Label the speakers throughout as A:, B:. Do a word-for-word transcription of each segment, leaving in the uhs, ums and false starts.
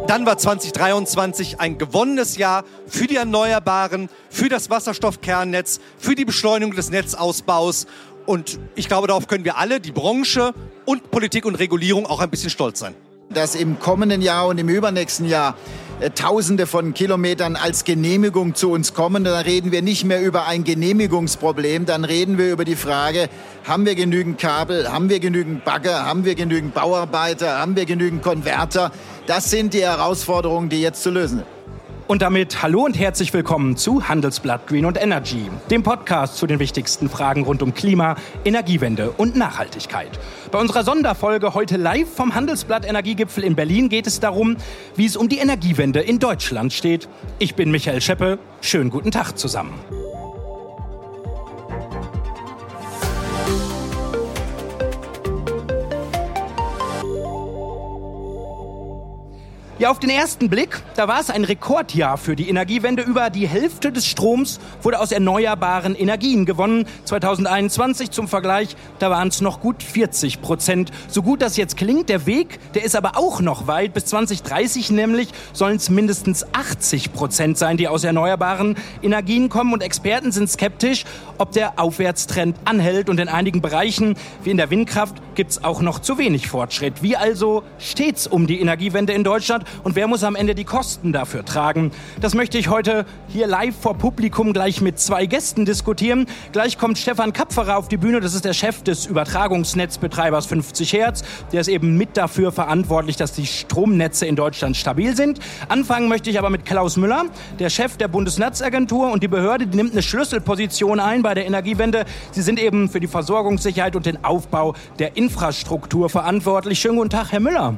A: dann war zwanzig dreiundzwanzig ein gewonnenes Jahr für die Erneuerbaren, für das Wasserstoffkernnetz, für die Beschleunigung des Netzausbaus. Und ich glaube, darauf können wir alle, die Branche und Politik und Regulierung, auch ein bisschen stolz sein.
B: Dass im kommenden Jahr und im übernächsten Jahr äh, Tausende von Kilometern als Genehmigung zu uns kommen, dann reden wir nicht mehr über ein Genehmigungsproblem, dann reden wir über die Frage, haben wir genügend Kabel, haben wir genügend Bagger, haben wir genügend Bauarbeiter, haben wir genügend Konverter. Das sind die Herausforderungen, die jetzt zu lösen sind.
C: Und damit hallo und herzlich willkommen zu Handelsblatt Green und Energy, dem Podcast zu den wichtigsten Fragen rund um Klima, Energiewende und Nachhaltigkeit. Bei unserer Sonderfolge heute live vom Handelsblatt Energiegipfel in Berlin geht es darum, wie es um die Energiewende in Deutschland steht. Ich bin Michael Scheppe. Schönen guten Tag zusammen. Ja, auf den ersten Blick, da war es ein Rekordjahr für die Energiewende. Über die Hälfte des Stroms wurde aus erneuerbaren Energien gewonnen. zwanzig einundzwanzig zum Vergleich, da waren es noch gut vierzig Prozent. So gut das jetzt klingt, der Weg, der ist aber auch noch weit. Bis zwanzig dreißig nämlich sollen es mindestens achtzig Prozent sein, die aus erneuerbaren Energien kommen. Und Experten sind skeptisch, ob der Aufwärtstrend anhält. Und in einigen Bereichen, wie in der Windkraft, gibt es auch noch zu wenig Fortschritt. Wie also steht's um die Energiewende in Deutschland? Und wer muss am Ende die Kosten dafür tragen? Das möchte ich heute hier live vor Publikum gleich mit zwei Gästen diskutieren. Gleich kommt Stefan Kapferer auf die Bühne. Das ist der Chef des Übertragungsnetzbetreibers fünfzig Hertz. Der ist eben mit dafür verantwortlich, dass die Stromnetze in Deutschland stabil sind. Anfangen möchte ich aber mit Klaus Müller, der Chef der Bundesnetzagentur. Und die Behörde, die nimmt eine Schlüsselposition ein bei der Energiewende. Sie sind eben für die Versorgungssicherheit und den Aufbau der Infrastruktur verantwortlich. Schönen guten Tag, Herr Müller.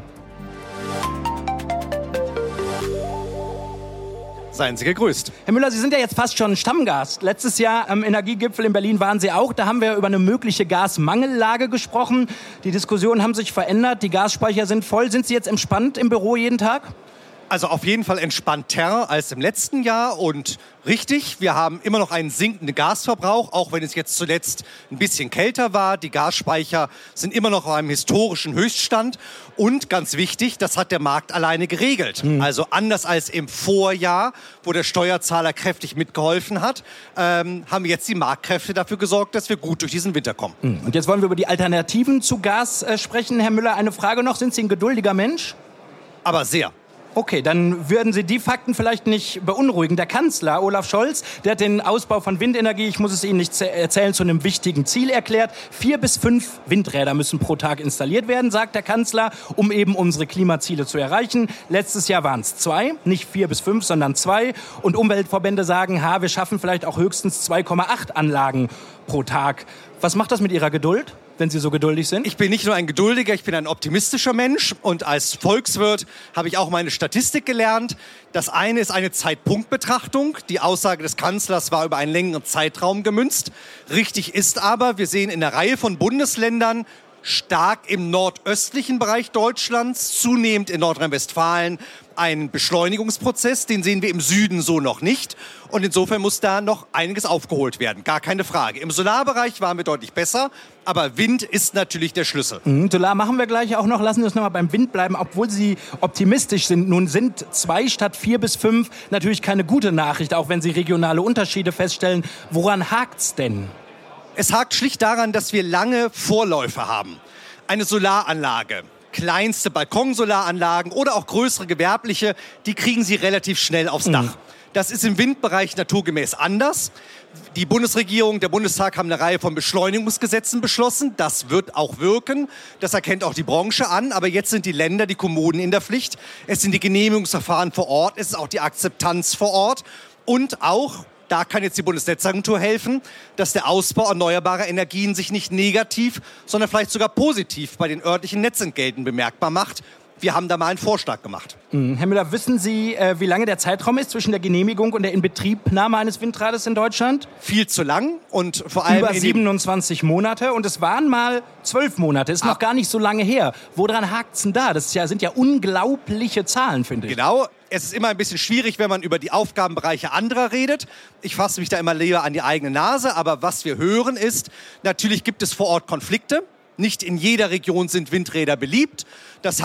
A: Seien Sie gegrüßt.
C: Herr Müller, Sie sind ja jetzt fast schon Stammgast. Letztes Jahr am Energiegipfel in Berlin waren Sie auch. Da haben wir über eine mögliche Gasmangellage gesprochen. Die Diskussionen haben sich verändert. Die Gasspeicher sind voll. Sind Sie jetzt entspannt im Büro jeden Tag?
A: Also auf jeden Fall entspannter als im letzten Jahr und richtig, wir haben immer noch einen sinkenden Gasverbrauch, auch wenn es jetzt zuletzt ein bisschen kälter war. Die Gasspeicher sind immer noch auf einem historischen Höchststand und ganz wichtig, das hat der Markt alleine geregelt. Mhm. Also anders als im Vorjahr, wo der Steuerzahler kräftig mitgeholfen hat, ähm, haben jetzt die Marktkräfte dafür gesorgt, dass wir gut durch diesen Winter kommen.
C: Mhm. Und jetzt wollen wir über die Alternativen zu Gas äh, sprechen. Herr Müller, eine Frage noch, sind Sie ein geduldiger Mensch?
A: Aber sehr.
C: Okay, dann würden Sie die Fakten vielleicht nicht beunruhigen. Der Kanzler Olaf Scholz, der hat den Ausbau von Windenergie, ich muss es Ihnen nicht erzählen, zu einem wichtigen Ziel erklärt. Vier bis fünf Windräder müssen pro Tag installiert werden, sagt der Kanzler, um eben unsere Klimaziele zu erreichen. Letztes Jahr waren es zwei, nicht vier bis fünf, sondern zwei. Und Umweltverbände sagen, ha, wir schaffen vielleicht auch höchstens zwei Komma acht Anlagen pro Tag. Was macht das mit Ihrer Geduld, wenn Sie so geduldig sind?
A: Ich bin nicht nur ein geduldiger, ich bin ein optimistischer Mensch. Und als Volkswirt habe ich auch meine Statistik gelernt. Das eine ist eine Zeitpunktbetrachtung. Die Aussage des Kanzlers war über einen längeren Zeitraum gemünzt. Richtig ist aber, wir sehen in einer Reihe von Bundesländern, stark im nordöstlichen Bereich Deutschlands, zunehmend in Nordrhein-Westfalen, einen Beschleunigungsprozess, den sehen wir im Süden so noch nicht. Und insofern muss da noch einiges aufgeholt werden, gar keine Frage. Im Solarbereich waren wir deutlich besser, aber Wind ist natürlich der Schlüssel.
C: Mhm, Solar machen wir gleich auch noch. Lassen Sie uns noch mal beim Wind bleiben, obwohl Sie optimistisch sind. Nun sind zwei statt vier bis fünf natürlich keine gute Nachricht, auch wenn Sie regionale Unterschiede feststellen. Woran hakt's denn?
A: Es hakt schlicht daran, dass wir lange Vorläufe haben. Eine Solaranlage, kleinste Balkonsolaranlagen oder auch größere gewerbliche, die kriegen Sie relativ schnell aufs Dach. Mhm. Das ist im Windbereich naturgemäß anders. Die Bundesregierung, der Bundestag haben eine Reihe von Beschleunigungsgesetzen beschlossen. Das wird auch wirken. Das erkennt auch die Branche an. Aber jetzt sind die Länder, die Kommunen in der Pflicht. Es sind die Genehmigungsverfahren vor Ort. Es ist auch die Akzeptanz vor Ort. Und auch, da kann jetzt die Bundesnetzagentur helfen, dass der Ausbau erneuerbarer Energien sich nicht negativ, sondern vielleicht sogar positiv bei den örtlichen Netzentgelten bemerkbar macht. Wir haben da mal einen Vorschlag gemacht.
C: Mhm. Herr Müller, wissen Sie, äh, wie lange der Zeitraum ist zwischen der Genehmigung und der Inbetriebnahme eines Windrades in Deutschland?
A: Viel zu lang und vor allem
C: über siebenundzwanzig Monate und es waren mal zwölf Monate. Ist noch gar nicht so lange her. Woran hakt's denn da? Das ist ja, sind ja unglaubliche Zahlen, finde ich.
A: Genau. Es ist immer ein bisschen schwierig, wenn man über die Aufgabenbereiche anderer redet. Ich fasse mich da immer lieber an die eigene Nase. Aber was wir hören ist, natürlich gibt es vor Ort Konflikte. Nicht in jeder Region sind Windräder beliebt. Das hat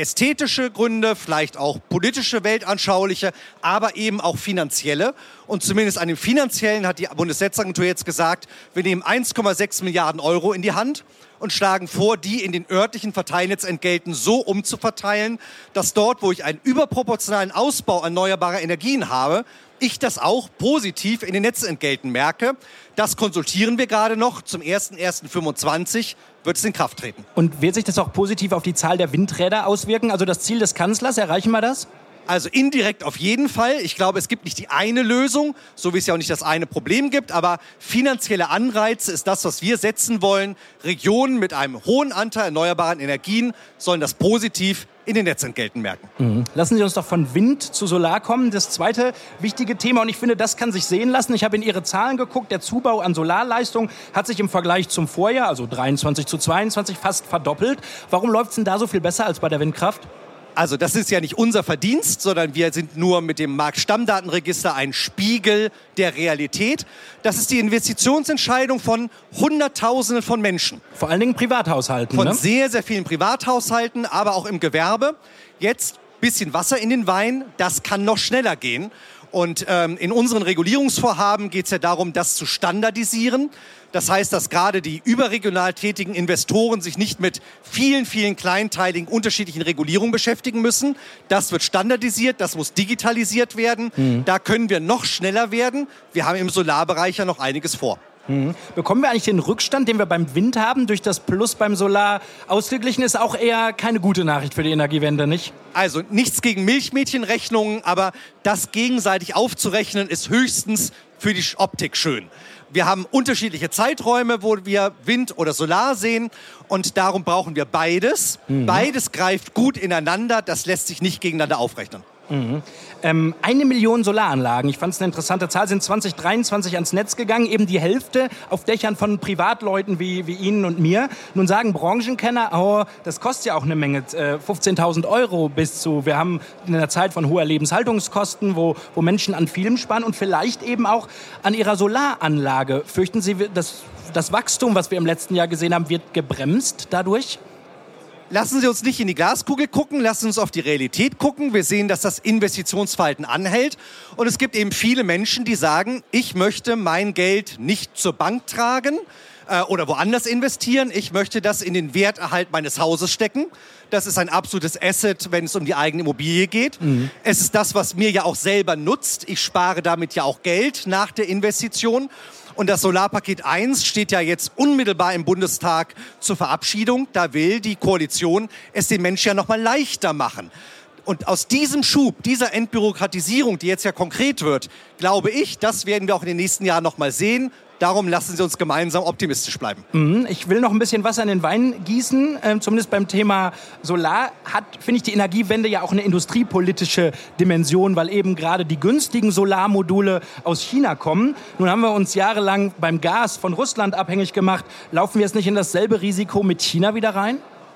A: ästhetische Gründe, vielleicht auch politische, weltanschauliche, aber eben auch finanzielle. Und zumindest an dem finanziellen hat die Bundesnetzagentur jetzt gesagt, wir nehmen eins Komma sechs Milliarden Euro in die Hand und schlagen vor, die in den örtlichen Verteilnetzentgelten so umzuverteilen, dass dort, wo ich einen überproportionalen Ausbau erneuerbarer Energien habe, ich das auch positiv in den Netzentgelten merke. Das konsultieren wir gerade noch. Zum ersten ersten fünfundzwanzig wird es in Kraft treten.
C: Und wird sich das auch positiv auf die Zahl der Windräder auswirken? Also das Ziel des Kanzlers, erreichen wir das?
A: Also indirekt auf jeden Fall. Ich glaube, es gibt nicht die eine Lösung, so wie es ja auch nicht das eine Problem gibt. Aber finanzielle Anreize ist das, was wir setzen wollen. Regionen mit einem hohen Anteil erneuerbaren Energien sollen das positiv in den Netzentgelten merken.
C: Mhm. Lassen Sie uns doch von Wind zu Solar kommen. Das zweite wichtige Thema, und ich finde, das kann sich sehen lassen. Ich habe in Ihre Zahlen geguckt. Der Zubau an Solarleistung hat sich im Vergleich zum Vorjahr, also dreiundzwanzig zu zweiundzwanzig, fast verdoppelt. Warum läuft es denn da so viel besser als bei der Windkraft?
A: Also das ist ja nicht unser Verdienst, sondern wir sind nur mit dem Marktstammdatenregister ein Spiegel der Realität. Das ist die Investitionsentscheidung von Hunderttausenden von Menschen.
C: Vor allen Dingen Privathaushalten.
A: Von
C: ne?
A: sehr, sehr vielen Privathaushalten, aber auch im Gewerbe. Jetzt ein bisschen Wasser in den Wein, das kann noch schneller gehen. Und ähm, in unseren Regulierungsvorhaben geht es ja darum, das zu standardisieren. Das heißt, dass gerade die überregional tätigen Investoren sich nicht mit vielen, vielen kleinteiligen, unterschiedlichen Regulierungen beschäftigen müssen. Das wird standardisiert, das muss digitalisiert werden. Mhm. Da können wir noch schneller werden. Wir haben im Solarbereich ja noch einiges vor.
C: Mhm. Bekommen wir eigentlich den Rückstand, den wir beim Wind haben, durch das Plus beim Solar ausgeglichen? Ist auch eher keine gute Nachricht für die Energiewende, nicht?
A: Also nichts gegen Milchmädchenrechnungen, aber das gegenseitig aufzurechnen ist höchstens für die Optik schön. Wir haben unterschiedliche Zeiträume, wo wir Wind oder Solar sehen und darum brauchen wir beides. Mhm. Beides greift gut ineinander, das lässt sich nicht gegeneinander aufrechnen.
C: Mhm. Ähm, eine Million Solaranlagen, ich fand es eine interessante Zahl, sind zwanzig dreiundzwanzig ans Netz gegangen, eben die Hälfte auf Dächern von Privatleuten wie, wie Ihnen und mir. Nun sagen Branchenkenner, oh, das kostet ja auch eine Menge, äh, fünfzehntausend Euro bis zu, wir haben in einer Zeit von hoher Lebenshaltungskosten, wo, wo Menschen an vielem sparen und vielleicht eben auch an ihrer Solaranlage. Fürchten Sie, das, das Wachstum, was wir im letzten Jahr gesehen haben, wird gebremst dadurch?
A: Lassen Sie uns nicht in die Glaskugel gucken, lassen Sie uns auf die Realität gucken. Wir sehen, dass das Investitionsverhalten anhält. Und es gibt eben viele Menschen, die sagen, ich möchte mein Geld nicht zur Bank tragen äh, oder woanders investieren. Ich möchte das in den Werterhalt meines Hauses stecken. Das ist ein absolutes Asset, wenn es um die eigene Immobilie geht. Mhm. Es ist das, was mir ja auch selber nutzt. Ich spare damit ja auch Geld nach der Investition. Und das Solarpaket eins steht ja jetzt unmittelbar im Bundestag zur Verabschiedung. Da will die Koalition es den Menschen ja noch mal leichter machen. Und aus diesem Schub, dieser Entbürokratisierung, die jetzt ja konkret wird, glaube ich, das werden wir auch in den nächsten Jahren noch mal sehen. Darum lassen Sie uns gemeinsam optimistisch bleiben.
C: Mhm, ich will noch ein bisschen Wasser in den Wein gießen. Ähm, zumindest beim Thema Solar hat, finde ich, die Energiewende ja auch eine industriepolitische Dimension, weil eben gerade die günstigen Solarmodule aus China kommen. Nun haben wir uns jahrelang beim Gas von Russland abhängig gemacht. Laufen wir jetzt nicht in dasselbe Risiko mit China wieder rein?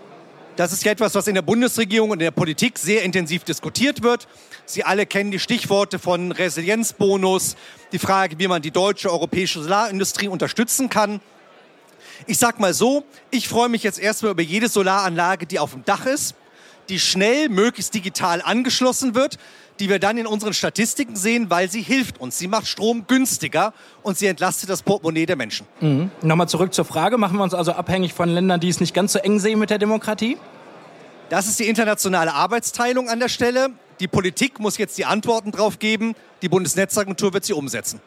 A: Das ist ja etwas, was in der Bundesregierung und in der Politik sehr intensiv diskutiert wird. Sie alle kennen die Stichworte von Resilienzbonus, die Frage, wie man die deutsche, europäische Solarindustrie unterstützen kann. Ich sag mal so, ich freue mich jetzt erstmal über jede Solaranlage, die auf dem Dach ist, die schnell, möglichst digital angeschlossen wird, die wir dann in unseren Statistiken sehen, weil sie hilft uns. Sie macht Strom günstiger und sie entlastet das Portemonnaie der Menschen.
C: Mhm. Nochmal zurück zur Frage. Machen wir uns also abhängig von Ländern, die es nicht ganz so eng sehen mit der Demokratie?
A: Das ist die internationale Arbeitsteilung an der Stelle. Die Politik muss jetzt die Antworten drauf geben. Die Bundesnetzagentur wird sie umsetzen.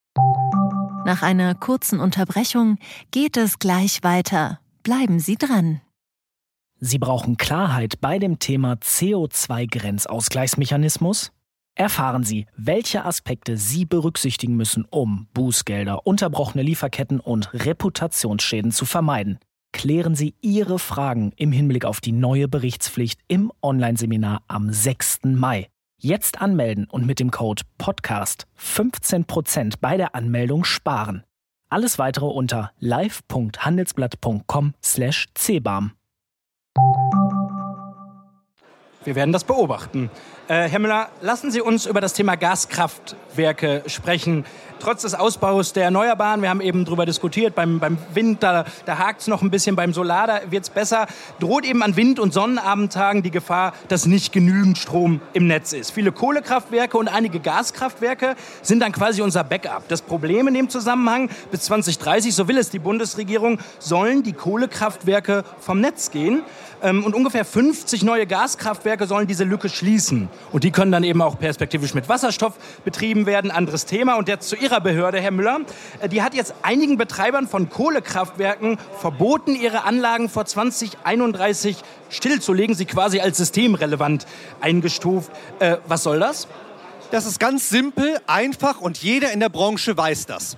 D: Nach einer kurzen Unterbrechung geht es gleich weiter. Bleiben Sie dran.
E: Sie brauchen Klarheit bei dem Thema C O zwei Grenzausgleichsmechanismus? Erfahren Sie, welche Aspekte Sie berücksichtigen müssen, um Bußgelder, unterbrochene Lieferketten und Reputationsschäden zu vermeiden. Klären Sie Ihre Fragen im Hinblick auf die neue Berichtspflicht im Online-Seminar am sechsten Mai. Jetzt anmelden und mit dem Code Podcast fünfzehn Prozent bei der Anmeldung sparen. Alles weitere unter live punkt handelsblatt punkt com slash c b a m.
C: Wir werden das beobachten. Äh, Herr Müller, lassen Sie uns über das Thema Gaskraftwerke sprechen. Trotz des Ausbaus der Erneuerbaren, wir haben eben darüber diskutiert, beim, beim Wind, da, da hakt es noch ein bisschen, beim Solar, da wird es besser, droht eben an Wind- und Sonnenabendtagen die Gefahr, dass nicht genügend Strom im Netz ist. Viele Kohlekraftwerke und einige Gaskraftwerke sind dann quasi unser Backup. Das Problem in dem Zusammenhang, bis zwanzig dreißig, so will es die Bundesregierung, sollen die Kohlekraftwerke vom Netz gehen. Ähm, und ungefähr fünfzig neue Gaskraftwerke sollen diese Lücke schließen. Und die können dann eben auch perspektivisch mit Wasserstoff betrieben werden. Anderes Thema. Und jetzt zu Ihrer Behörde, Herr Müller. Die hat jetzt einigen Betreibern von Kohlekraftwerken verboten, ihre Anlagen vor zwanzig einunddreißig stillzulegen, sie quasi als systemrelevant eingestuft. Äh, was soll das?
A: Das ist ganz simpel, einfach und jeder in der Branche weiß das.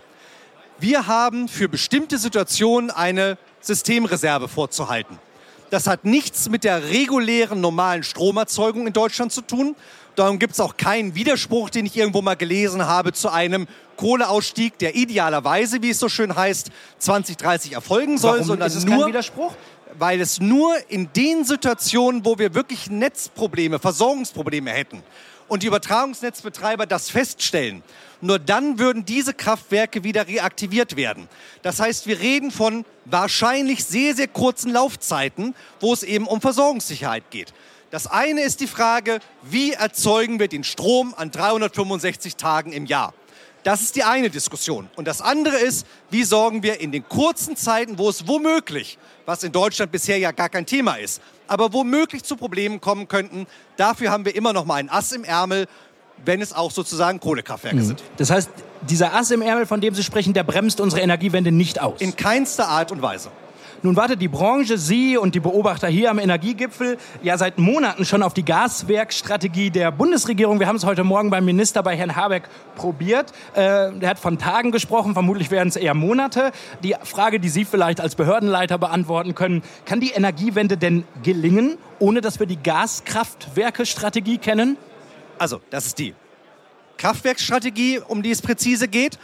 A: Wir haben für bestimmte Situationen eine Systemreserve vorzuhalten. Das hat nichts mit der regulären, normalen Stromerzeugung in Deutschland zu tun. Darum gibt es auch keinen Widerspruch, den ich irgendwo mal gelesen habe, zu einem Kohleausstieg, der idealerweise, wie es so schön heißt, zwanzig dreißig erfolgen soll.
C: Warum
A: sondern
C: ist es
A: nur,
C: kein Widerspruch?
A: Weil es nur in den Situationen, wo wir wirklich Netzprobleme, Versorgungsprobleme hätten und die Übertragungsnetzbetreiber das feststellen, nur dann würden diese Kraftwerke wieder reaktiviert werden. Das heißt, wir reden von wahrscheinlich sehr, sehr kurzen Laufzeiten, wo es eben um Versorgungssicherheit geht. Das eine ist die Frage, wie erzeugen wir den Strom an dreihundertfünfundsechzig Tagen im Jahr? Das ist die eine Diskussion. Und das andere ist, wie sorgen wir in den kurzen Zeiten, wo es womöglich, was in Deutschland bisher ja gar kein Thema ist, aber womöglich zu Problemen kommen könnten, dafür haben wir immer noch mal ein Ass im Ärmel, wenn es auch sozusagen Kohlekraftwerke mhm. sind.
C: Das heißt, dieser Ass im Ärmel, von dem Sie sprechen, der bremst unsere Energiewende nicht aus?
A: In keinster Art und Weise.
C: Nun wartet die Branche, Sie und die Beobachter hier am Energiegipfel ja seit Monaten schon auf die Gaswerkstrategie der Bundesregierung. Wir haben es heute Morgen beim Minister, bei Herrn Habeck, probiert. Äh, der hat von Tagen gesprochen, vermutlich werden es eher Monate. Die Frage, die Sie vielleicht als Behördenleiter beantworten können, kann die Energiewende denn gelingen, ohne dass wir die Gaskraftwerke-Strategie kennen?
A: Also, das ist die Kraftwerksstrategie, um die es präzise geht.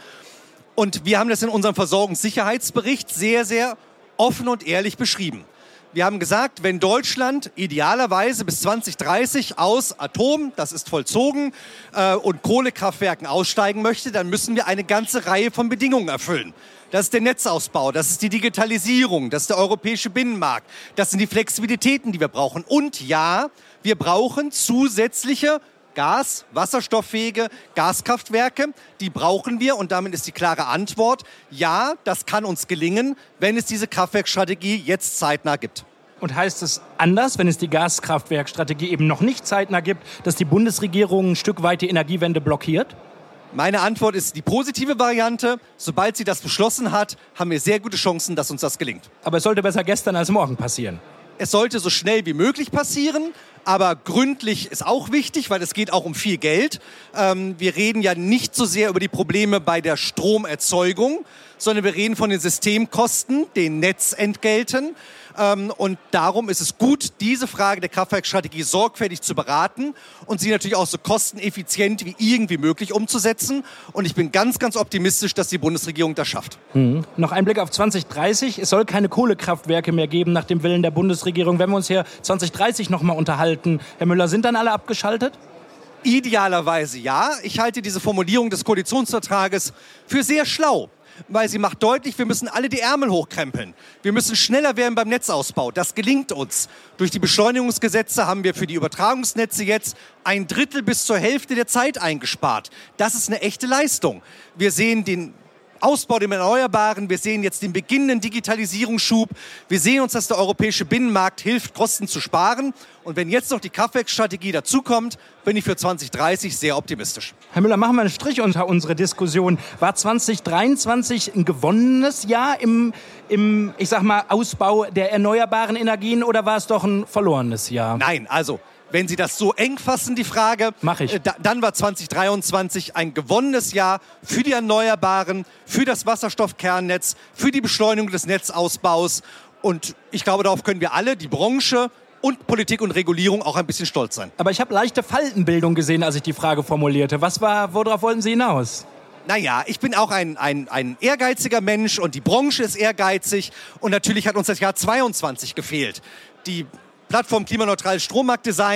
A: Und wir haben das in unserem Versorgungssicherheitsbericht sehr, sehr offen und ehrlich beschrieben. Wir haben gesagt, wenn Deutschland idealerweise bis zwanzig dreißig aus Atom, das ist vollzogen, äh, und Kohlekraftwerken aussteigen möchte, dann müssen wir eine ganze Reihe von Bedingungen erfüllen. Das ist der Netzausbau, das ist die Digitalisierung, das ist der europäische Binnenmarkt, das sind die Flexibilitäten, die wir brauchen. Und ja, wir brauchen zusätzliche Gas, wasserstofffähige Gaskraftwerke, die brauchen wir und damit ist die klare Antwort, ja, das kann uns gelingen, wenn es diese Kraftwerkstrategie jetzt zeitnah gibt.
C: Und heißt es anders, wenn es die Gaskraftwerkstrategie eben noch nicht zeitnah gibt, dass die Bundesregierung ein Stück weit die Energiewende blockiert?
A: Meine Antwort ist die positive Variante. Sobald sie das beschlossen hat, haben wir sehr gute Chancen, dass uns das gelingt.
C: Aber es sollte besser gestern als morgen passieren.
A: Es sollte so schnell wie möglich passieren, aber gründlich ist auch wichtig, weil es geht auch um viel Geld. Ähm, wir reden ja nicht so sehr über die Probleme bei der Stromerzeugung, sondern wir reden von den Systemkosten, den Netzentgelten. Ähm, und darum ist es gut, diese Frage der Kraftwerkstrategie sorgfältig zu beraten und sie natürlich auch so kosteneffizient wie irgendwie möglich umzusetzen. Und ich bin ganz, ganz optimistisch, dass die Bundesregierung das schafft.
C: Mhm. Noch ein Blick auf zwanzig dreißig. Es soll keine Kohlekraftwerke mehr geben nach dem Willen der Bundesregierung. Wenn wir uns hier zwanzig dreißig noch mal unterhalten, Herr Müller, sind dann alle abgeschaltet?
A: Idealerweise ja. Ich halte diese Formulierung des Koalitionsvertrages für sehr schlau. Weil sie macht deutlich, wir müssen alle die Ärmel hochkrempeln. Wir müssen schneller werden beim Netzausbau. Das gelingt uns. Durch die Beschleunigungsgesetze haben wir für die Übertragungsnetze jetzt ein Drittel bis zur Hälfte der Zeit eingespart. Das ist eine echte Leistung. Wir sehen den Ausbau der Erneuerbaren, wir sehen jetzt den beginnenden Digitalisierungsschub. Wir sehen uns, dass der europäische Binnenmarkt hilft, Kosten zu sparen. Und wenn jetzt noch die Kraftwerksstrategie dazukommt, bin ich für zwanzig dreißig sehr optimistisch.
C: Herr Müller, machen wir einen Strich unter unsere Diskussion. War zwanzig dreiundzwanzig ein gewonnenes Jahr im, im, ich sag mal, Ausbau der erneuerbaren Energien oder war es doch ein verlorenes Jahr?
A: Nein, also wenn Sie das so eng fassen, die Frage,
C: Mach ich.
A: Äh, da, dann war zwanzig dreiundzwanzig ein gewonnenes Jahr für die Erneuerbaren, für das Wasserstoffkernnetz, für die Beschleunigung des Netzausbaus. Und ich glaube, darauf können wir alle, die Branche und Politik und Regulierung, auch ein bisschen stolz sein.
C: Aber ich habe leichte Faltenbildung gesehen, als ich die Frage formulierte. Was war, worauf wollten Sie hinaus?
A: Naja, ich bin auch ein, ein, ein ehrgeiziger Mensch und die Branche ist ehrgeizig. Und natürlich hat uns das Jahr zweiundzwanzig gefehlt. Die Plattform Klimaneutrales Strommarktdesign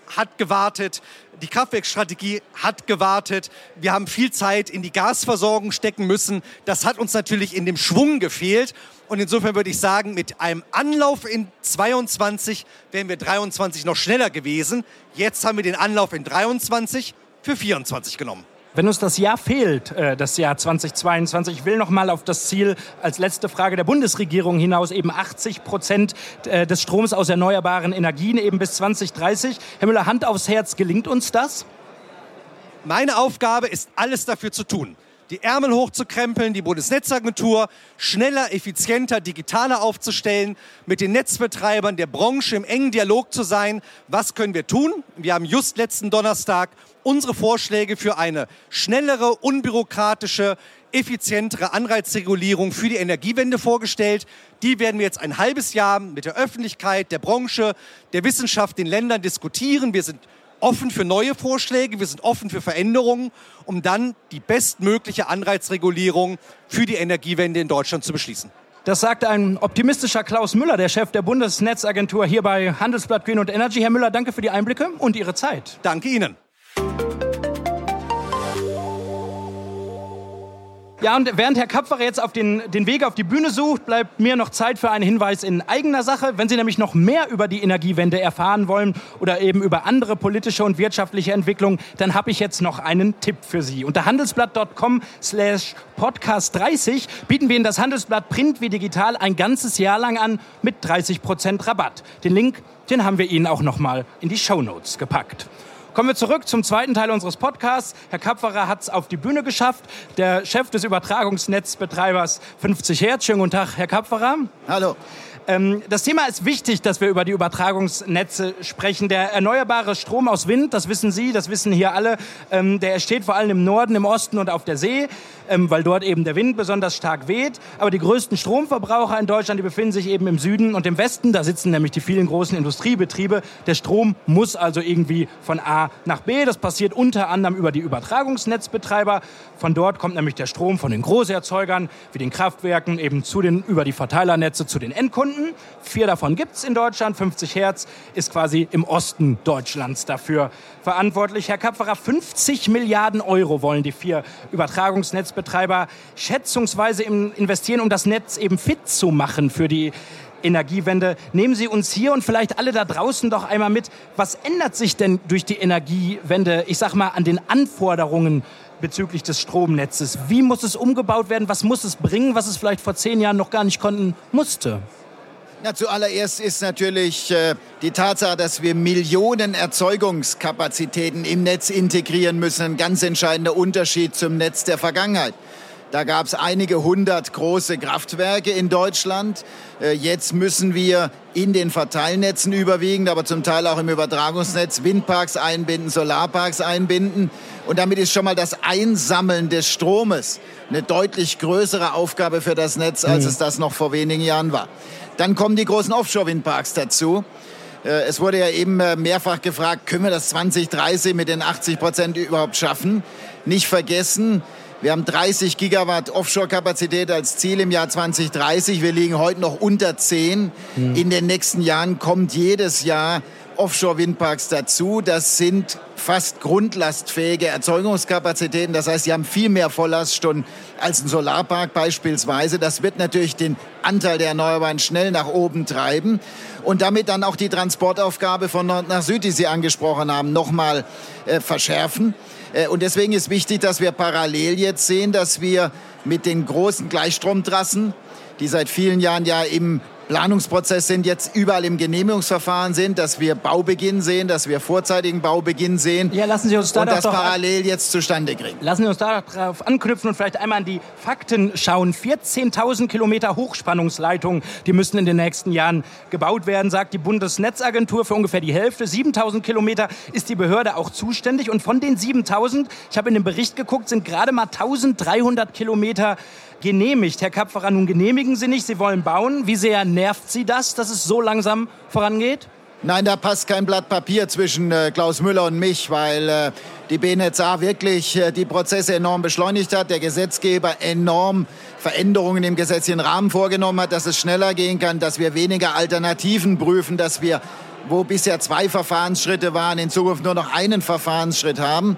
A: hat gewartet. Die Kraftwerkstrategie hat gewartet. Wir haben viel Zeit in die Gasversorgung stecken müssen. Das hat uns natürlich in dem Schwung gefehlt. Und insofern würde ich sagen, mit einem Anlauf in zweiundzwanzig wären wir dreiundzwanzig noch schneller gewesen. Jetzt haben wir den Anlauf in dreiundzwanzig für vierundzwanzig genommen.
C: Wenn uns das Jahr fehlt, äh, das Jahr zweitausendzweiundzwanzig, ich will noch mal auf das Ziel als letzte Frage der Bundesregierung hinaus, eben achtzig Prozent äh, des Stroms aus erneuerbaren Energien, eben bis zwanzig dreißig. Herr Müller, Hand aufs Herz, gelingt uns das?
A: Meine Aufgabe ist, alles dafür zu tun. Die Ärmel hochzukrempeln, die Bundesnetzagentur schneller, effizienter, digitaler aufzustellen, mit den Netzbetreibern der Branche im engen Dialog zu sein. Was können wir tun? Wir haben just letzten Donnerstag unsere Vorschläge für eine schnellere, unbürokratische, effizientere Anreizregulierung für die Energiewende vorgestellt. Die werden wir jetzt ein halbes Jahr mit der Öffentlichkeit, der Branche, der Wissenschaft, den Ländern diskutieren. Wir sind offen für neue Vorschläge, wir sind offen für Veränderungen, um dann die bestmögliche Anreizregulierung für die Energiewende in Deutschland zu beschließen.
C: Das sagt ein optimistischer Klaus Müller, der Chef der Bundesnetzagentur, hier bei Handelsblatt Green und Energy. Herr Müller, danke für die Einblicke und Ihre Zeit.
A: Danke Ihnen.
C: Ja, und während Herr Kapferer jetzt auf den, den Weg auf die Bühne sucht, bleibt mir noch Zeit für einen Hinweis in eigener Sache. Wenn Sie nämlich noch mehr über die Energiewende erfahren wollen oder eben über andere politische und wirtschaftliche Entwicklungen, dann habe ich jetzt noch einen Tipp für Sie. Unter handelsblatt punkt com slash podcast dreißig bieten wir Ihnen das Handelsblatt Print wie digital ein ganzes Jahr lang an mit dreißig Prozent Rabatt. Den Link, den haben wir Ihnen auch noch mal in die Shownotes gepackt. Kommen wir zurück zum zweiten Teil unseres Podcasts. Herr Kapferer hat es auf die Bühne geschafft. Der Chef des Übertragungsnetzbetreibers fünfzig Hertz. Schönen guten Tag, Herr Kapferer.
B: Hallo.
C: Ähm, das Thema ist wichtig, dass wir über die Übertragungsnetze sprechen. Der erneuerbare Strom aus Wind, das wissen Sie, das wissen hier alle, ähm, der entsteht vor allem im Norden, im Osten und auf der See, ähm, weil dort eben der Wind besonders stark weht. Aber die größten Stromverbraucher in Deutschland, die befinden sich eben im Süden und im Westen. Da sitzen nämlich die vielen großen Industriebetriebe. Der Strom muss also irgendwie von A nach B. Das passiert unter anderem über die Übertragungsnetzbetreiber. Von dort kommt nämlich der Strom von den Großerzeugern, wie den Kraftwerken, eben zu den, über die Verteilernetze zu den Endkunden. Vier davon gibt es in Deutschland. fünfzig Hertz ist quasi im Osten Deutschlands dafür verantwortlich. Herr Kapferer, fünfzig Milliarden Euro wollen die vier Übertragungsnetzbetreiber schätzungsweise investieren, um das Netz eben fit zu machen für die Energiewende. Nehmen Sie uns hier und vielleicht alle da draußen doch einmal mit. Was ändert sich denn durch die Energiewende, ich sag mal, an den Anforderungen bezüglich des Stromnetzes? Wie muss es umgebaut werden? Was muss es bringen, was es vielleicht vor zehn Jahren noch gar nicht konnten musste?
B: Na, zuallererst ist natürlich äh, die Tatsache, dass wir Millionen Erzeugungskapazitäten im Netz integrieren müssen, ein ganz entscheidender Unterschied zum Netz der Vergangenheit. Da gab es einige hundert große Kraftwerke in Deutschland. Äh, jetzt müssen wir in den Verteilnetzen überwiegend, aber zum Teil auch im Übertragungsnetz Windparks einbinden, Solarparks einbinden. Und damit ist schon mal das Einsammeln des Stromes eine deutlich größere Aufgabe für das Netz, als mhm. es das noch vor wenigen Jahren war. Dann kommen die großen Offshore-Windparks dazu. Es wurde ja eben mehrfach gefragt, können wir das zwanzig dreißig mit den achtzig Prozent überhaupt schaffen? Nicht vergessen, wir haben dreißig Gigawatt Offshore-Kapazität als Ziel im Jahr zwanzig dreißig. Wir liegen heute noch unter zehn. Mhm. In den nächsten Jahren kommt jedes Jahr Offshore-Windparks dazu. Das sind fast grundlastfähige Erzeugungskapazitäten. Das heißt, sie haben viel mehr Volllaststunden als ein Solarpark beispielsweise. Das wird natürlich den Anteil der Erneuerbaren schnell nach oben treiben und damit dann auch die Transportaufgabe von Nord nach Süd, die Sie angesprochen haben, nochmal äh, verschärfen. Äh, und deswegen ist wichtig, dass wir parallel jetzt sehen, dass wir mit den großen Gleichstromtrassen, die seit vielen Jahren ja im Planungsprozess sind, jetzt überall im Genehmigungsverfahren sind, dass wir Baubeginn sehen, dass wir vorzeitigen Baubeginn sehen.
C: Ja, lassen Sie uns da
B: und das
C: doch
B: parallel jetzt zustande kriegen.
C: Lassen Sie uns darauf anknüpfen und vielleicht einmal an die Fakten schauen. vierzehntausend Kilometer Hochspannungsleitungen, die müssen in den nächsten Jahren gebaut werden, sagt die Bundesnetzagentur, für ungefähr die Hälfte. siebentausend Kilometer ist die Behörde auch zuständig. Und von den siebentausend, ich habe in den Bericht geguckt, sind gerade mal eintausenddreihundert Kilometer genehmigt. Herr Kapferer, nun genehmigen Sie nicht, Sie wollen bauen. Wie sehr nervt Sie das, dass es so langsam vorangeht?
B: Nein, da passt kein Blatt Papier zwischen äh, Klaus Müller und mich, weil äh, die B N E T Z A wirklich äh, die Prozesse enorm beschleunigt hat, der Gesetzgeber enorm Veränderungen im gesetzlichen Rahmen vorgenommen hat, dass es schneller gehen kann, dass wir weniger Alternativen prüfen, dass wir wo bisher zwei Verfahrensschritte waren, in Zukunft nur noch einen Verfahrensschritt haben.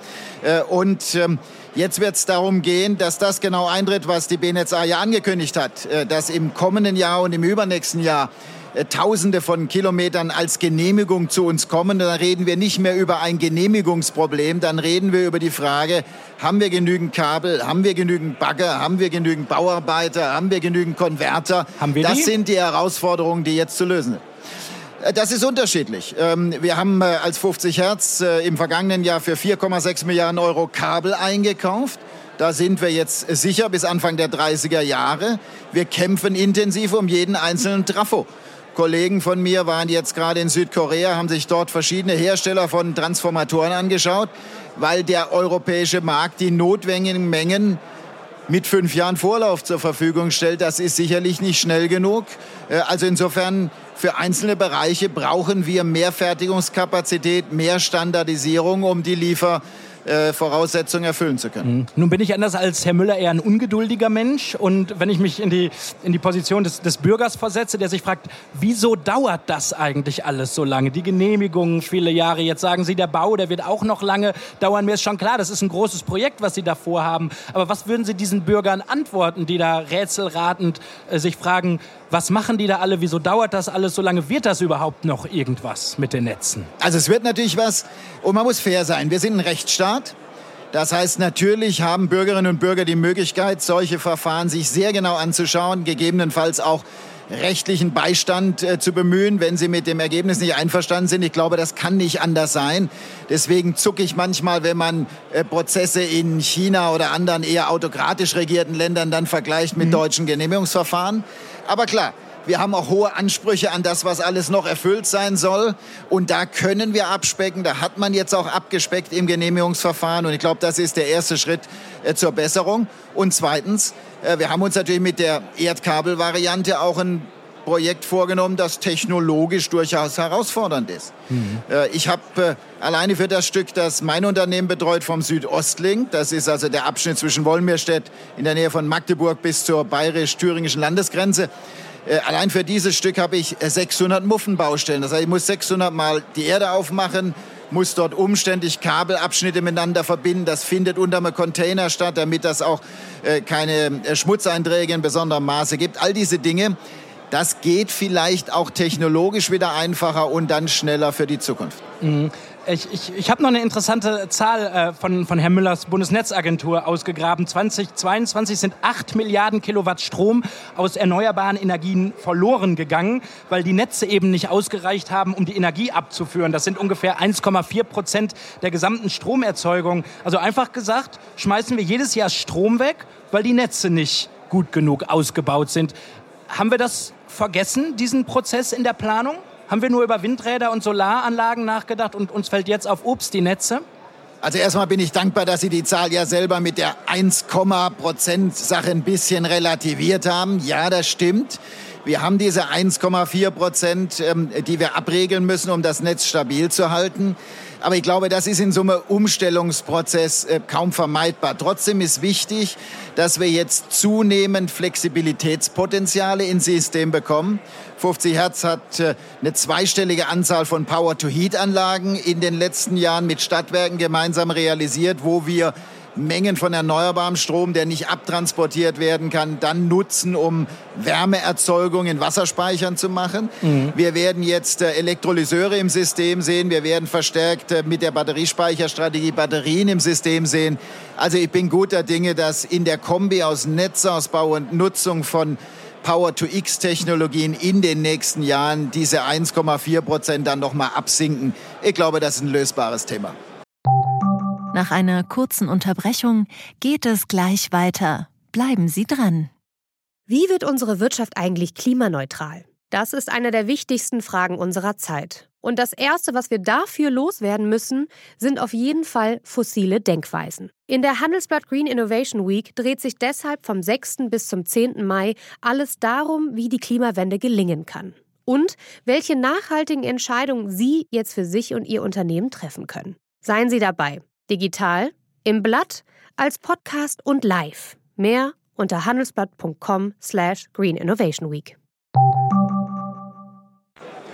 B: Und jetzt wird es darum gehen, dass das genau eintritt, was die B N E T Z A ja angekündigt hat, dass im kommenden Jahr und im übernächsten Jahr Tausende von Kilometern als Genehmigung zu uns kommen. Dann reden wir nicht mehr über ein Genehmigungsproblem, dann reden wir über die Frage, haben wir genügend Kabel, haben wir genügend Bagger, haben wir genügend Bauarbeiter, haben wir genügend Konverter?
C: Haben wir
B: das
C: die?
B: sind die Herausforderungen, die jetzt zu lösen sind. Das ist unterschiedlich. Wir haben als fünfzig Hertz im vergangenen Jahr für vier Komma sechs Milliarden Euro Kabel eingekauft. Da sind wir jetzt sicher bis Anfang der dreißiger Jahre. Wir kämpfen intensiv um jeden einzelnen Trafo. Kollegen von mir waren jetzt gerade in Südkorea, haben sich dort verschiedene Hersteller von Transformatoren angeschaut, weil der europäische Markt die notwendigen Mengen mit fünf Jahren Vorlauf zur Verfügung stellt. Das ist sicherlich nicht schnell genug. Also insofern, für einzelne Bereiche brauchen wir mehr Fertigungskapazität, mehr Standardisierung, um die Liefer Äh, Voraussetzungen erfüllen zu können.
C: Mhm. Nun bin ich anders als Herr Müller eher ein ungeduldiger Mensch. Und wenn ich mich in die, in die Position des, des Bürgers versetze, der sich fragt, wieso dauert das eigentlich alles so lange? Die Genehmigungen viele Jahre. Jetzt sagen Sie, der Bau, der wird auch noch lange dauern. Mir ist schon klar, das ist ein großes Projekt, was Sie da vorhaben. Aber was würden Sie diesen Bürgern antworten, die da rätselratend äh, sich fragen, was machen die da alle? Wieso dauert das alles so lange? Wird das überhaupt noch irgendwas mit den Netzen?
B: Also es wird natürlich was, und man muss fair sein. Wir sind ein Rechtsstaat. Das heißt, natürlich haben Bürgerinnen und Bürger die Möglichkeit, solche Verfahren sich sehr genau anzuschauen, gegebenenfalls auch rechtlichen Beistand äh, zu bemühen, wenn sie mit dem Ergebnis nicht einverstanden sind. Ich glaube, das kann nicht anders sein. Deswegen zucke ich manchmal, wenn man äh, Prozesse in China oder anderen eher autokratisch regierten Ländern dann vergleicht mit mhm. deutschen Genehmigungsverfahren. Aber klar, wir haben auch hohe Ansprüche an das, was alles noch erfüllt sein soll. Und da können wir abspecken. Da hat man jetzt auch abgespeckt im Genehmigungsverfahren. Und ich glaube, das ist der erste Schritt äh, zur Besserung. Und zweitens, äh, wir haben uns natürlich mit der Erdkabelvariante auch ein Projekt vorgenommen, das technologisch durchaus herausfordernd ist. Mhm. Äh, ich habe äh, alleine für das Stück, das mein Unternehmen betreut, vom Südostlink, das ist also der Abschnitt zwischen Wolmirstedt in der Nähe von Magdeburg bis zur bayerisch-thüringischen Landesgrenze, Äh, allein für dieses Stück habe ich sechshundert Muffenbaustellen. Das heißt, ich muss sechshundert Mal die Erde aufmachen, muss dort umständlich Kabelabschnitte miteinander verbinden. Das findet unter einem Container statt, damit das auch äh, keine äh, Schmutzeinträge in besonderem Maße gibt. All diese Dinge, das geht vielleicht auch technologisch wieder einfacher und dann schneller für die Zukunft.
C: Mhm. Ich, ich, ich habe noch eine interessante Zahl äh, von, von Herrn Müllers Bundesnetzagentur ausgegraben. zweitausendzweiundzwanzig sind acht Milliarden Kilowatt Strom aus erneuerbaren Energien verloren gegangen, weil die Netze eben nicht ausgereicht haben, um die Energie abzuführen. Das sind ungefähr eins Komma vier Prozent der gesamten Stromerzeugung. Also einfach gesagt, schmeißen wir jedes Jahr Strom weg, weil die Netze nicht gut genug ausgebaut sind. Haben wir das vergessen, diesen Prozess in der Planung? Haben wir nur über Windräder und Solaranlagen nachgedacht und uns fällt jetzt auf, ups, die Netze?
B: Also erstmal bin ich dankbar, dass Sie die Zahl ja selber mit der eins Prozent Sache ein bisschen relativiert haben. Ja, das stimmt. Wir haben diese eins Komma vier Prozent, ähm, die wir abregeln müssen, um das Netz stabil zu halten. Aber ich glaube, das ist in so einem Umstellungsprozess äh, kaum vermeidbar. Trotzdem ist wichtig, dass wir jetzt zunehmend Flexibilitätspotenziale ins System bekommen. fünfzig Hertz hat äh, eine zweistellige Anzahl von Power-to-Heat-Anlagen in den letzten Jahren mit Stadtwerken gemeinsam realisiert, wo wir Mengen von erneuerbarem Strom, der nicht abtransportiert werden kann, dann nutzen, um Wärmeerzeugung in Wasserspeichern zu machen. Mhm. Wir werden jetzt äh, Elektrolyseure im System sehen. Wir werden verstärkt äh, mit der Batteriespeicherstrategie Batterien im System sehen. Also ich bin guter Dinge, dass in der Kombi aus Netzausbau und Nutzung von Power-to-X-Technologien in den nächsten Jahren diese eins Komma vier Prozent dann noch mal absinken. Ich glaube, das ist ein lösbares Thema.
D: Nach einer kurzen Unterbrechung geht es gleich weiter. Bleiben Sie dran.
F: Wie wird unsere Wirtschaft eigentlich klimaneutral? Das ist eine der wichtigsten Fragen unserer Zeit. Und das Erste, was wir dafür loswerden müssen, sind auf jeden Fall fossile Denkweisen. In der Handelsblatt Green Innovation Week dreht sich deshalb vom sechsten bis zum zehnten Mai alles darum, wie die Klimawende gelingen kann. Und welche nachhaltigen Entscheidungen Sie jetzt für sich und Ihr Unternehmen treffen können. Seien Sie dabei. Digital, im Blatt, als Podcast und live. Mehr unter handelsblatt punkt com slash green innovation week.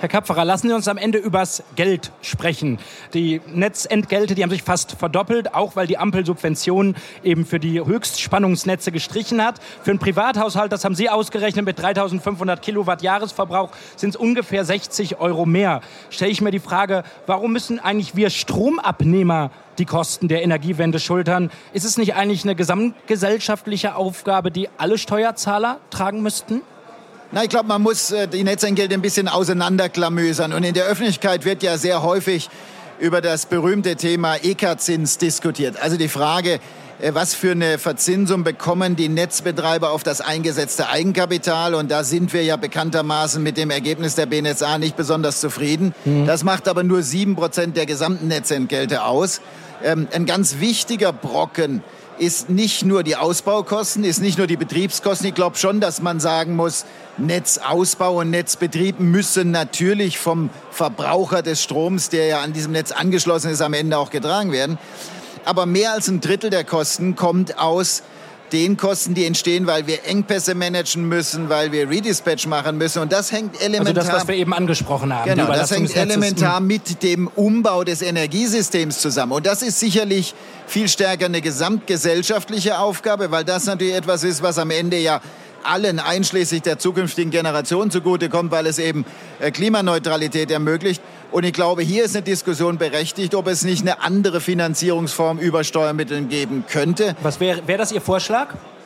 C: Herr Kapferer, lassen Sie uns am Ende übers Geld sprechen. Die Netzentgelte, die haben sich fast verdoppelt, auch weil die Ampel Subventionen eben für die Höchstspannungsnetze gestrichen hat. Für einen Privathaushalt, das haben Sie ausgerechnet, mit dreitausendfünfhundert Kilowatt Jahresverbrauch sind es ungefähr sechzig Euro mehr. Stelle ich mir die Frage, warum müssen eigentlich wir Stromabnehmer die Kosten der Energiewende schultern? Ist es nicht eigentlich eine gesamtgesellschaftliche Aufgabe, die alle Steuerzahler tragen müssten?
B: Na, ich glaube, man muss äh, die Netzentgelte ein bisschen auseinanderklamösern. Und in der Öffentlichkeit wird ja sehr häufig über das berühmte Thema E K-Zins diskutiert. Also die Frage, äh, was für eine Verzinsung bekommen die Netzbetreiber auf das eingesetzte Eigenkapital? Und da sind wir ja bekanntermaßen mit dem Ergebnis der B N S A nicht besonders zufrieden. Mhm. Das macht aber nur sieben Prozent der gesamten Netzentgelte aus. Ähm, ein ganz wichtiger Brocken ist nicht nur die Ausbaukosten, ist nicht nur die Betriebskosten. Ich glaube schon, dass man sagen muss, Netzausbau und Netzbetrieb müssen natürlich vom Verbraucher des Stroms, der ja an diesem Netz angeschlossen ist, am Ende auch getragen werden. Aber mehr als ein Drittel der Kosten kommt aus den Kosten, die entstehen, weil wir Engpässe managen müssen, weil wir Redispatch machen müssen. Und das hängt elementar...
C: Also das, was wir eben angesprochen haben.
B: Genau, das hängt elementar mit dem Umbau des Energiesystems zusammen. Und das ist sicherlich viel stärker eine gesamtgesellschaftliche Aufgabe, weil das natürlich etwas ist, was am Ende ja allen, einschließlich der zukünftigen Generation, zugutekommt, weil es eben Klimaneutralität ermöglicht. Und ich glaube, hier ist eine Diskussion berechtigt, ob es nicht eine andere Finanzierungsform über Steuermitteln geben könnte.
C: Was wäre wär das Ihr Vorschlag?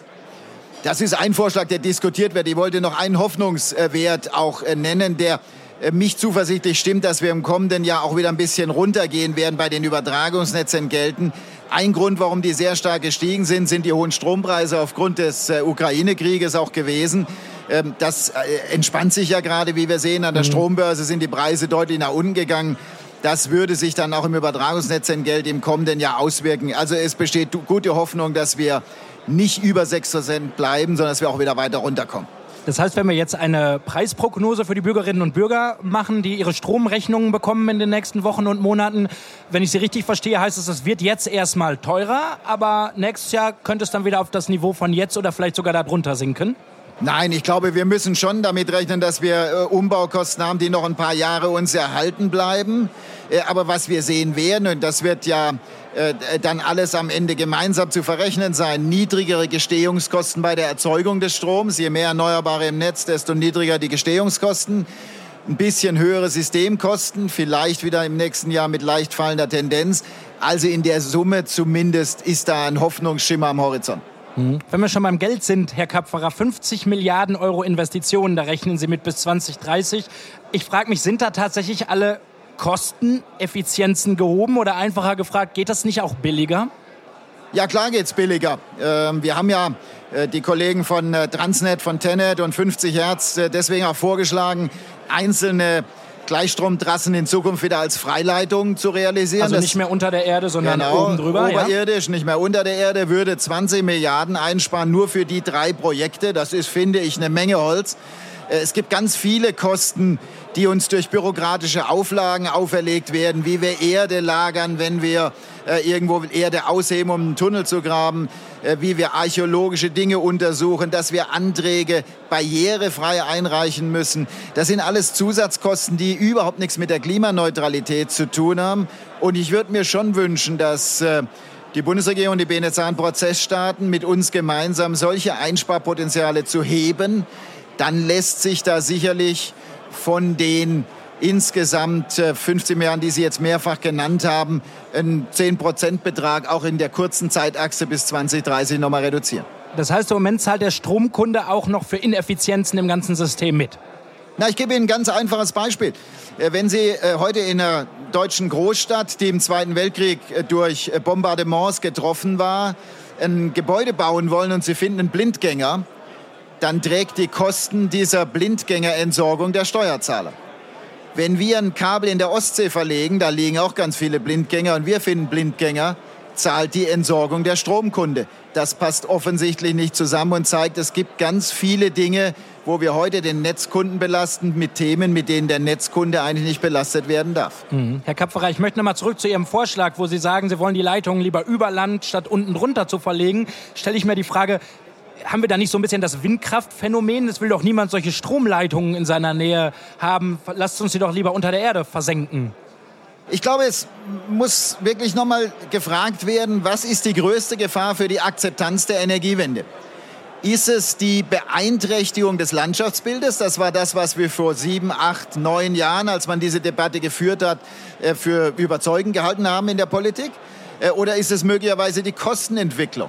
B: Das ist ein Vorschlag, der diskutiert wird. Ich wollte noch einen Hoffnungswert auch nennen, der mich zuversichtlich stimmt, dass wir im kommenden Jahr auch wieder ein bisschen runtergehen werden bei den Übertragungsnetzentgelten. Ein Grund, warum die sehr stark gestiegen sind, sind die hohen Strompreise aufgrund des äh, Ukraine-Krieges auch gewesen. Ähm, das äh, entspannt sich ja gerade, wie wir sehen. An der mhm. Strombörse sind die Preise deutlich nach unten gegangen. Das würde sich dann auch im Übertragungsnetzentgelt im kommenden Jahr auswirken. Also es besteht gute Hoffnung, dass wir nicht über sechs Prozent bleiben, sondern dass wir auch wieder weiter runterkommen.
C: Das heißt, wenn wir jetzt eine Preisprognose für die Bürgerinnen und Bürger machen, die ihre Stromrechnungen bekommen in den nächsten Wochen und Monaten, wenn ich Sie richtig verstehe, heißt es, es wird jetzt erstmal teurer, aber nächstes Jahr könnte es dann wieder auf das Niveau von jetzt oder vielleicht sogar darunter sinken?
B: Nein, ich glaube, wir müssen schon damit rechnen, dass wir äh, Umbaukosten haben, die noch ein paar Jahre uns erhalten bleiben. Äh, aber was wir sehen werden, und das wird ja äh, dann alles am Ende gemeinsam zu verrechnen sein, niedrigere Gestehungskosten bei der Erzeugung des Stroms. Je mehr Erneuerbare im Netz, desto niedriger die Gestehungskosten. Ein bisschen höhere Systemkosten, vielleicht wieder im nächsten Jahr mit leicht fallender Tendenz. Also in der Summe zumindest ist da ein Hoffnungsschimmer am Horizont.
C: Wenn wir schon beim Geld sind, Herr Kapferer, fünfzig Milliarden Euro Investitionen, da rechnen Sie mit bis zwanzig dreißig. Ich frage mich, sind da tatsächlich alle Kosteneffizienzen gehoben oder einfacher gefragt, geht das nicht auch billiger?
B: Ja, klar geht's billiger. Ähm, wir haben ja äh, die Kollegen von äh, Transnet, von Tenet und fünfzig Hertz äh, deswegen auch vorgeschlagen, einzelne Gleichstromtrassen in Zukunft wieder als Freileitung zu realisieren.
C: Also
B: das
C: nicht mehr unter der Erde, sondern
B: genau,
C: oben drüber.
B: Oberirdisch,
C: ja?
B: Nicht mehr unter der Erde, würde zwanzig Milliarden einsparen, nur für die drei Projekte. Das ist, finde ich, eine Menge Holz. Es gibt ganz viele Kosten, die uns durch bürokratische Auflagen auferlegt werden, wie wir Erde lagern, wenn wir äh, irgendwo Erde ausheben, um einen Tunnel zu graben, äh, wie wir archäologische Dinge untersuchen, dass wir Anträge barrierefrei einreichen müssen. Das sind alles Zusatzkosten, die überhaupt nichts mit der Klimaneutralität zu tun haben. Und ich würde mir schon wünschen, dass äh, die Bundesregierung und die B N S A einen Prozess starten, mit uns gemeinsam solche Einsparpotenziale zu heben. Dann lässt sich da sicherlich von den insgesamt fünfzehn Milliarden, die Sie jetzt mehrfach genannt haben, einen zehn Prozent Betrag auch in der kurzen Zeitachse bis zwanzig dreißig nochmal reduzieren.
C: Das heißt, im Moment zahlt der Stromkunde auch noch für Ineffizienzen im ganzen System mit?
B: Na, ich gebe Ihnen ein ganz einfaches Beispiel. Wenn Sie heute in einer deutschen Großstadt, die im Zweiten Weltkrieg durch Bombardements getroffen war, ein Gebäude bauen wollen und Sie finden einen Blindgänger, dann trägt die Kosten dieser Blindgängerentsorgung der Steuerzahler. Wenn wir ein Kabel in der Ostsee verlegen, da liegen auch ganz viele Blindgänger und wir finden Blindgänger, zahlt die Entsorgung der Stromkunde. Das passt offensichtlich nicht zusammen und zeigt, es gibt ganz viele Dinge, wo wir heute den Netzkunden belasten mit Themen, mit denen der Netzkunde eigentlich nicht belastet werden darf.
C: Mhm. Herr Kapferer, ich möchte noch mal zurück zu Ihrem Vorschlag, wo Sie sagen, Sie wollen die Leitungen lieber über Land statt unten drunter zu verlegen. Stelle ich mir die Frage, haben wir da nicht so ein bisschen das Windkraftphänomen? Es will doch niemand solche Stromleitungen in seiner Nähe haben. Lasst uns sie doch lieber unter der Erde versenken.
B: Ich glaube, es muss wirklich nochmal gefragt werden, was ist die größte Gefahr für die Akzeptanz der Energiewende? Ist es die Beeinträchtigung des Landschaftsbildes? Das war das, was wir vor sieben, acht, neun Jahren, als man diese Debatte geführt hat, für überzeugend gehalten haben in der Politik. Oder ist es möglicherweise die Kostenentwicklung?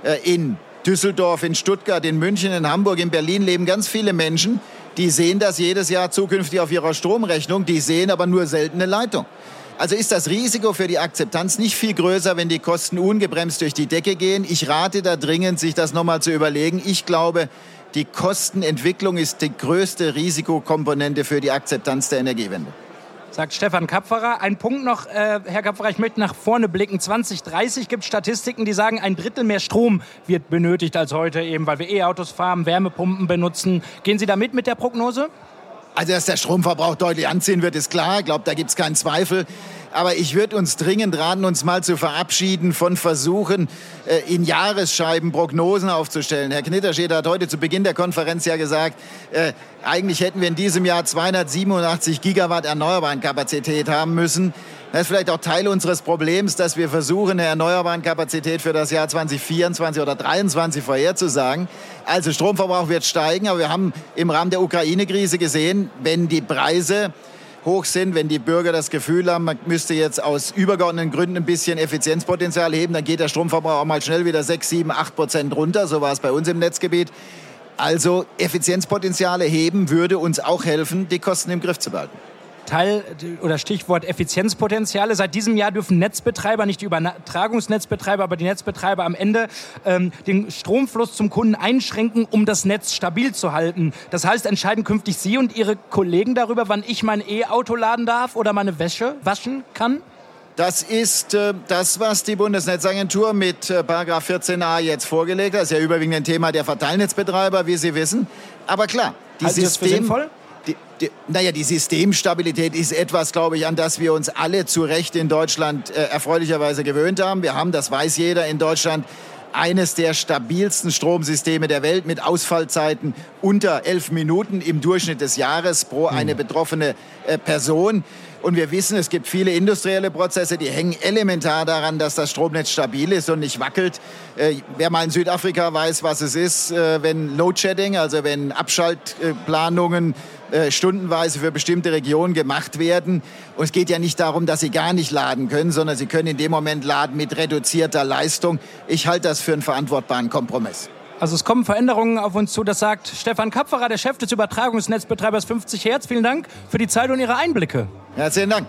B: In Düsseldorf, in Stuttgart, in München, in Hamburg, in Berlin leben ganz viele Menschen, die sehen das jedes Jahr zukünftig auf ihrer Stromrechnung, die sehen aber nur seltene Leitung. Also ist das Risiko für die Akzeptanz nicht viel größer, wenn die Kosten ungebremst durch die Decke gehen? Ich rate da dringend, sich das nochmal zu überlegen. Ich glaube, die Kostenentwicklung ist die größte Risikokomponente für die Akzeptanz der Energiewende.
C: Sagt Stefan Kapferer. Ein Punkt noch, äh, Herr Kapferer, ich möchte nach vorne blicken. zwanzig dreißig gibt es Statistiken, die sagen, ein Drittel mehr Strom wird benötigt als heute, eben weil wir E-Autos fahren, Wärmepumpen benutzen. Gehen Sie da mit mit der Prognose?
B: Also, dass der Stromverbrauch deutlich anziehen wird, ist klar. Ich glaube, da gibt es keinen Zweifel. Aber ich würde uns dringend raten, uns mal zu verabschieden von Versuchen, in Jahresscheiben Prognosen aufzustellen. Herr Knitterstedt hat heute zu Beginn der Konferenz ja gesagt, äh, eigentlich hätten wir in diesem Jahr zweihundertsiebenundachtzig Gigawatt erneuerbaren Kapazität haben müssen. Das ist vielleicht auch Teil unseres Problems, dass wir versuchen, eine erneuerbaren Kapazität für das Jahr zwanzig vierundzwanzig oder dreiundzwanzig vorherzusagen. Also Stromverbrauch wird steigen, aber wir haben im Rahmen der Ukraine-Krise gesehen, wenn die Preise hoch sind, wenn die Bürger das Gefühl haben, man müsste jetzt aus übergeordneten Gründen ein bisschen Effizienzpotenzial heben, dann geht der Stromverbrauch auch mal schnell wieder sechs, sieben, acht Prozent runter. So war es bei uns im Netzgebiet. Also Effizienzpotenziale heben würde uns auch helfen, die Kosten im Griff zu behalten.
C: Teil oder Stichwort Effizienzpotenziale. Seit diesem Jahr dürfen Netzbetreiber, nicht die Übertragungsnetzbetreiber, aber die Netzbetreiber am Ende ähm, den Stromfluss zum Kunden einschränken, um das Netz stabil zu halten. Das heißt, entscheiden künftig Sie und Ihre Kollegen darüber, wann ich mein E-Auto laden darf oder meine Wäsche waschen kann?
B: Das ist äh, das, was die Bundesnetzagentur mit äh, Paragraph vierzehn a jetzt vorgelegt hat. Das ist ja überwiegend ein Thema der Verteilnetzbetreiber, wie Sie wissen. Aber klar, die
C: Halten Sie das für sinnvoll?
B: Die, die, naja, die Systemstabilität ist etwas, glaube ich, an das wir uns alle zu Recht in Deutschland äh, erfreulicherweise gewöhnt haben. Wir haben, das weiß jeder in Deutschland, eines der stabilsten Stromsysteme der Welt mit Ausfallzeiten unter elf Minuten im Durchschnitt des Jahres pro eine betroffene äh, Person. Und wir wissen, es gibt viele industrielle Prozesse, die hängen elementar daran, dass das Stromnetz stabil ist und nicht wackelt. Äh, wer mal in Südafrika weiß, was es ist, äh, wenn Load-Shedding, also wenn Abschaltplanungen äh, stundenweise für bestimmte Regionen gemacht werden. Und es geht ja nicht darum, dass sie gar nicht laden können, sondern sie können in dem Moment laden mit reduzierter Leistung. Ich halte das für einen verantwortbaren Kompromiss.
C: Also es kommen Veränderungen auf uns zu, das sagt Stefan Kapferer, der Chef des Übertragungsnetzbetreibers fünfzig Hertz. Vielen Dank für die Zeit und Ihre Einblicke.
B: Herzlichen Dank.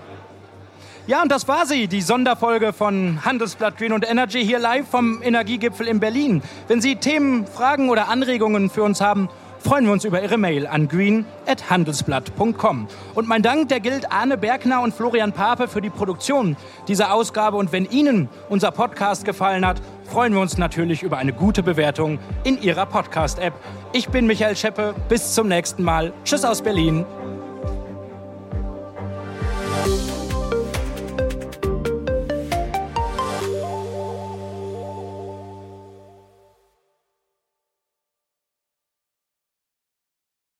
C: Ja, und das war sie, die Sonderfolge von Handelsblatt Green und Energy hier live vom Energiegipfel in Berlin. Wenn Sie Themen, Fragen oder Anregungen für uns haben, freuen wir uns über Ihre Mail an green at handelsblatt punkt com. Und mein Dank, der gilt Arne Bergner und Florian Pape für die Produktion dieser Ausgabe. Und wenn Ihnen unser Podcast gefallen hat, freuen wir uns natürlich über eine gute Bewertung in Ihrer Podcast-App. Ich bin Michael Scheppe, bis zum nächsten Mal. Tschüss aus Berlin.